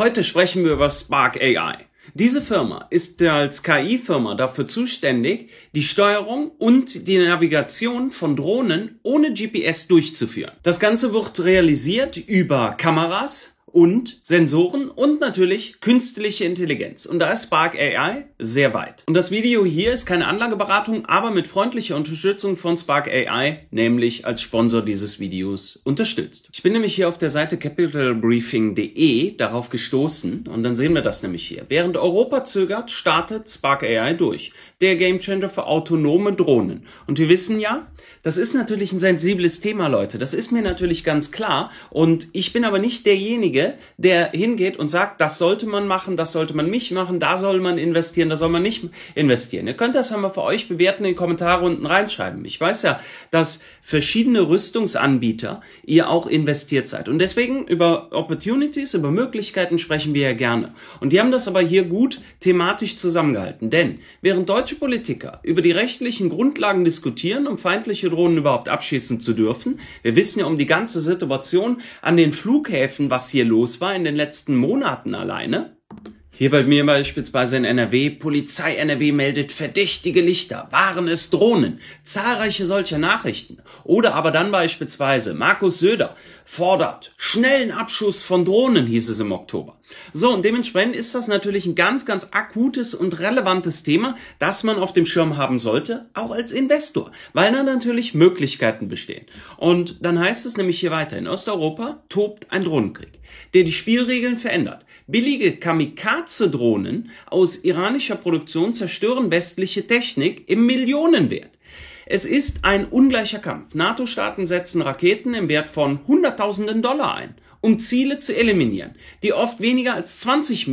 Heute sprechen wir über Spark AI. Diese Firma ist als KI-Firma dafür zuständig, die Steuerung und die Navigation von Drohnen ohne GPS durchzuführen. Das Ganze wird realisiert über Kameras und Sensoren und natürlich künstliche Intelligenz. Und da ist Spark AI sehr weit. Und das Video hier ist keine Anlageberatung, aber mit freundlicher Unterstützung von Spark AI, nämlich als Sponsor dieses Videos, unterstützt. Ich bin nämlich hier auf der Seite capitalbriefing.de darauf gestoßen und dann sehen wir das nämlich hier. Während Europa zögert, startet Spark AI durch. Der Gamechanger für autonome Drohnen. Und wir wissen ja, das ist natürlich ein sensibles Thema, Leute. Das ist mir natürlich ganz klar. Und ich bin aber nicht derjenige, der hingeht und sagt, das sollte man machen, das sollte man nicht machen, da soll man investieren, da soll man nicht investieren. Ihr könnt das einmal für euch bewerten, in die Kommentare unten reinschreiben. Ich weiß ja, dass verschiedene Rüstungsanbieter ihr auch investiert seid. Und deswegen über Opportunities, über Möglichkeiten sprechen wir ja gerne. Und die haben das aber hier gut thematisch zusammengehalten. Denn während deutsche Politiker über die rechtlichen Grundlagen diskutieren, um feindliche Drohnen überhaupt abschießen zu dürfen, wir wissen ja um die ganze Situation an den Flughäfen, was hier los war in den letzten Monaten alleine. Hier bei mir beispielsweise in NRW, Polizei NRW meldet verdächtige Lichter, waren es Drohnen, zahlreiche solcher Nachrichten. Oder aber dann beispielsweise Markus Söder fordert schnellen Abschuss von Drohnen, hieß es im Oktober. So, und dementsprechend ist das natürlich ein ganz, ganz akutes und relevantes Thema, das man auf dem Schirm haben sollte, auch als Investor, weil da natürlich Möglichkeiten bestehen. Und dann heißt es nämlich hier weiter, in Osteuropa tobt ein Drohnenkrieg, der die Spielregeln verändert. Billige Kamikaze-Drohnen aus iranischer Produktion zerstören westliche Technik im Millionenwert. Es ist ein ungleicher Kampf. NATO-Staaten setzen Raketen im Wert von $100.000 ein, um Ziele zu eliminieren, die oft weniger als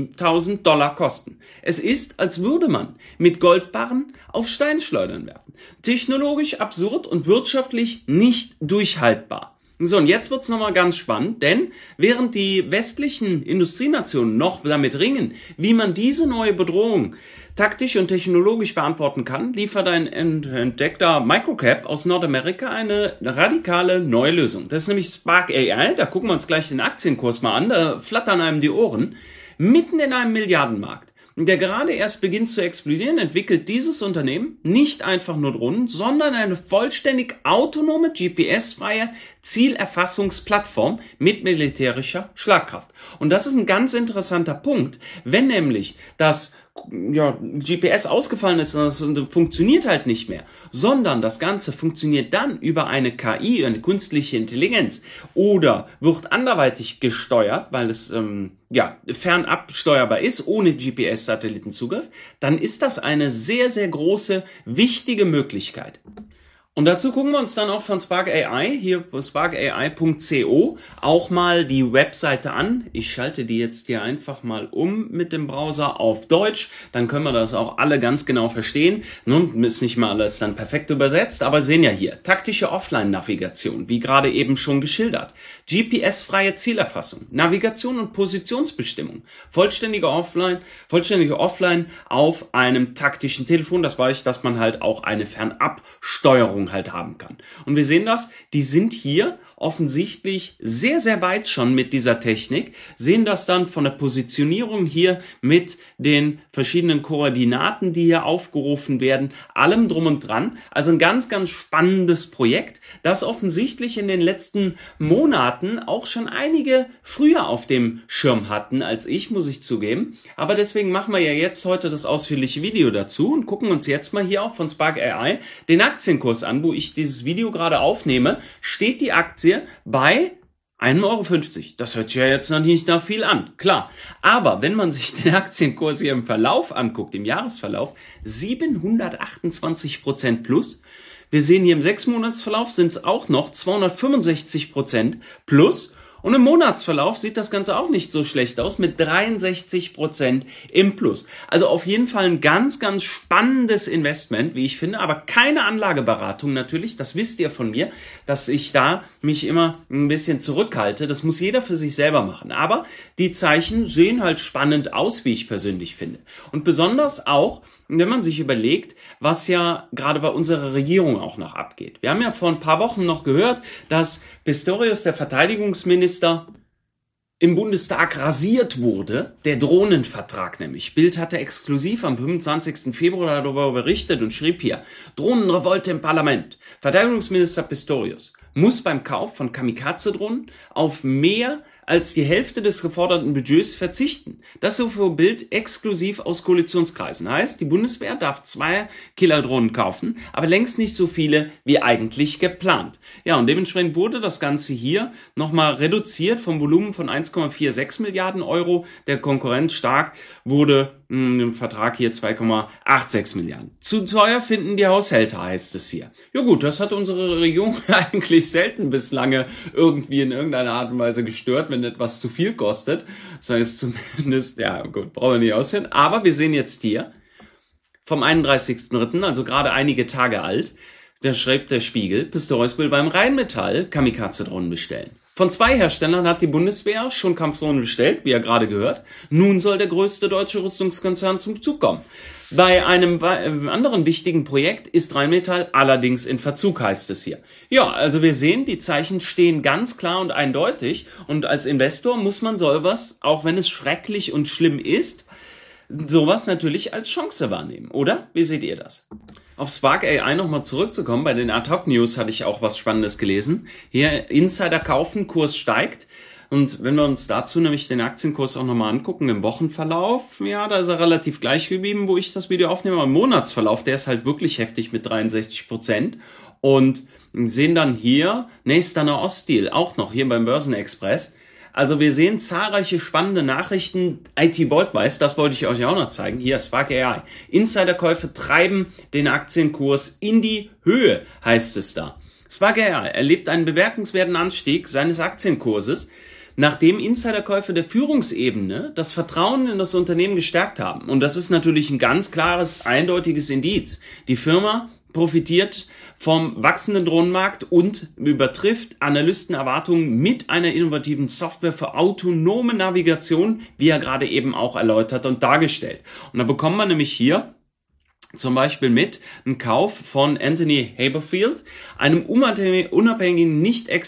$20.000 kosten. Es ist, als würde man mit Goldbarren auf Steinschleudern werfen. Technologisch absurd und wirtschaftlich nicht durchhaltbar. So, und jetzt wird's nochmal ganz spannend, denn während die westlichen Industrienationen noch damit ringen, wie man diese neue Bedrohung taktisch und technologisch beantworten kann, liefert ein entdeckter Microcap aus Nordamerika eine radikale neue Lösung. Das ist nämlich Spark AI, da gucken wir uns gleich den Aktienkurs mal an, da flattern einem die Ohren, mitten in einem Milliardenmarkt, der gerade erst beginnt zu explodieren, entwickelt dieses Unternehmen nicht einfach nur Drohnen, sondern eine vollständig autonome, GPS-freie Zielerfassungsplattform mit militärischer Schlagkraft. Und das ist ein ganz interessanter Punkt, wenn nämlich das GPS ausgefallen ist und das funktioniert halt nicht mehr, sondern das Ganze funktioniert dann über eine KI, eine künstliche Intelligenz oder wird anderweitig gesteuert, weil es fernab steuerbar ist, ohne GPS-Satellitenzugriff, dann ist das eine sehr, sehr große, wichtige Möglichkeit. Und dazu gucken wir uns dann auch von Spark AI, hier sparkai.co, auch mal die Webseite an. Ich schalte die jetzt hier einfach mal um mit dem Browser auf Deutsch. Dann können wir das auch alle ganz genau verstehen. Nun ist nicht mal alles dann perfekt übersetzt, aber sehen ja hier. Taktische Offline-Navigation, wie gerade eben schon geschildert. GPS-freie Zielerfassung, Navigation und Positionsbestimmung. Vollständige Offline auf einem taktischen Telefon. Das weiß ich, dass man halt auch eine Fernabsteuerung halt haben kann. Und wir sehen das, die sind hier offensichtlich sehr, sehr weit schon mit dieser Technik, sehen das dann von der Positionierung hier mit den verschiedenen Koordinaten, die hier aufgerufen werden, allem drum und dran. Also ein ganz, ganz spannendes Projekt, das offensichtlich in den letzten Monaten auch schon einige früher auf dem Schirm hatten als ich, muss ich zugeben. Aber deswegen machen wir ja jetzt heute das ausführliche Video dazu und gucken uns jetzt mal hier auch von Spark AI den Aktienkurs an, wo ich dieses Video gerade aufnehme, steht die Aktie bei 1,50 €. Das hört sich ja jetzt noch nicht nach viel an, klar. Aber wenn man sich den Aktienkurs hier im Verlauf anguckt, im Jahresverlauf, 728% plus. Wir sehen hier im 6-Monatsverlauf sind es auch noch 265% plus. Und im Monatsverlauf sieht das Ganze auch nicht so schlecht aus mit 63% im Plus. Also auf jeden Fall ein ganz, ganz spannendes Investment, wie ich finde, aber keine Anlageberatung natürlich. Das wisst ihr von mir, dass ich da mich immer ein bisschen zurückhalte. Das muss jeder für sich selber machen. Aber die Zeichen sehen halt spannend aus, wie ich persönlich finde. Und besonders auch, wenn man sich überlegt, was ja gerade bei unserer Regierung auch noch abgeht. Wir haben ja vor ein paar Wochen noch gehört, dass Pistorius, der Verteidigungsminister, im Bundestag rasiert wurde, der Drohnenvertrag nämlich. Bild hatte exklusiv am 25. Februar darüber berichtet und schrieb hier: Drohnenrevolte im Parlament. Verteidigungsminister Pistorius muss beim Kauf von Kamikaze-Drohnen auf mehr als die Hälfte des geforderten Budgets verzichten. Das so für Bild exklusiv aus Koalitionskreisen. Heißt, die Bundeswehr darf 2 Killerdrohnen kaufen, aber längst nicht so viele wie eigentlich geplant. Ja, und dementsprechend wurde das Ganze hier nochmal reduziert vom Volumen von 1,46 Milliarden Euro. Der Konkurrent Stark wurde im Vertrag hier 2,86 Milliarden. Zu teuer finden die Haushälter, heißt es hier. Ja gut, das hat unsere Regierung eigentlich selten bislang irgendwie in irgendeiner Art und Weise gestört, wenn etwas zu viel kostet. Das heißt zumindest, ja gut, brauchen wir nicht ausführen. Aber wir sehen jetzt hier vom 31.03., also gerade einige Tage alt, da schreibt der Spiegel, Pistorius will beim Rheinmetall Kamikaze-Drohnen bestellen. Von 2 Herstellern hat die Bundeswehr schon Kampfdrohnen bestellt, wie ihr gerade gehört. Nun soll der größte deutsche Rüstungskonzern zum Zug kommen. Bei einem anderen wichtigen Projekt ist Rheinmetall allerdings in Verzug, heißt es hier. Ja, also wir sehen, die Zeichen stehen ganz klar und eindeutig. Und als Investor muss man sowas, auch wenn es schrecklich und schlimm ist, sowas natürlich als Chance wahrnehmen, oder? Wie seht ihr das? Auf Spark AI nochmal zurückzukommen, bei den Ad-Hoc-News hatte ich auch was Spannendes gelesen. Hier Insider kaufen, Kurs steigt. Und wenn wir uns dazu nämlich den Aktienkurs auch nochmal angucken, im Wochenverlauf, ja, da ist er relativ gleich geblieben, wo ich das Video aufnehme. Im Monatsverlauf, der ist halt wirklich heftig mit 63%. Und sehen dann hier, nächster Nahost-Deal, auch noch hier beim Börsenexpress. Also wir sehen zahlreiche spannende Nachrichten. IT Boldweiß, das wollte ich euch auch noch zeigen. Hier Spark AI. Insiderkäufe treiben den Aktienkurs in die Höhe, heißt es da. Spark AI erlebt einen bemerkenswerten Anstieg seines Aktienkurses, nachdem Insiderkäufe der Führungsebene das Vertrauen in das Unternehmen gestärkt haben. Und das ist natürlich ein ganz klares, eindeutiges Indiz. Die Firma profitiert vom wachsenden Drohnenmarkt und übertrifft Analystenerwartungen mit einer innovativen Software für autonome Navigation, wie er gerade eben auch erläutert und dargestellt. Und da bekommt man nämlich hier zum Beispiel mit einem Kauf von Anthony Haberfield, einem unabhängigen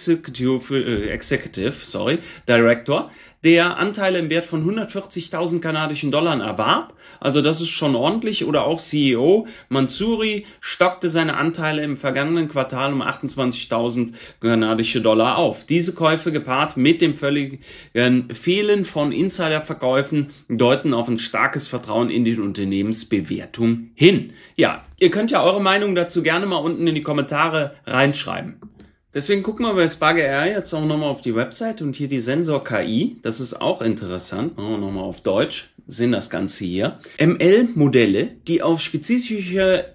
Nicht-Executive Director, der Anteile im Wert von 140.000 kanadischen Dollar erwarb. Also das ist schon ordentlich. Oder auch CEO Mansouri stockte seine Anteile im vergangenen Quartal um 28.000 kanadische Dollar auf. Diese Käufe gepaart mit dem völligen Fehlen von Insiderverkäufen deuten auf ein starkes Vertrauen in die Unternehmensbewertung hin. Ja, ihr könnt ja eure Meinung dazu gerne mal unten in die Kommentare reinschreiben. Deswegen gucken wir bei Spark AI jetzt auch nochmal auf die Website und hier die Sensor KI. Das ist auch interessant. Machen wir nochmal auf Deutsch. Sehen das Ganze hier. ML-Modelle, die auf spezifische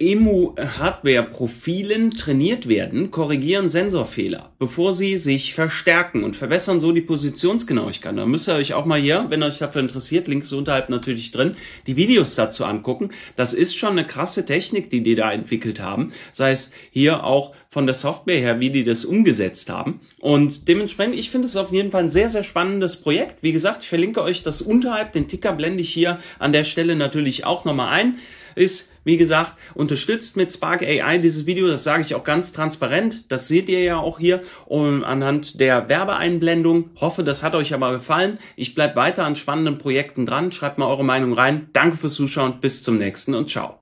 EMU-Hardware-Profilen trainiert werden, korrigieren Sensorfehler, bevor sie sich verstärken und verbessern so die Positionsgenauigkeit. Da müsst ihr euch auch mal hier, wenn euch dafür interessiert, Links unterhalb natürlich drin, die Videos dazu angucken. Das ist schon eine krasse Technik, die da entwickelt haben. Sei es hier auch von der Software her, wie die das umgesetzt haben. Und dementsprechend, ich finde es auf jeden Fall ein sehr, sehr spannendes Projekt. Wie gesagt, ich verlinke euch das unterhalb, den Ticker blende ich hier an der Stelle natürlich auch nochmal ein. Ist, wie gesagt, unterstützt mit Spark AI dieses Video, das sage ich auch ganz transparent, das seht ihr ja auch hier und anhand der Werbeeinblendung. Hoffe, das hat euch aber gefallen. Ich bleibe weiter an spannenden Projekten dran, schreibt mal eure Meinung rein. Danke fürs Zuschauen, bis zum nächsten und ciao.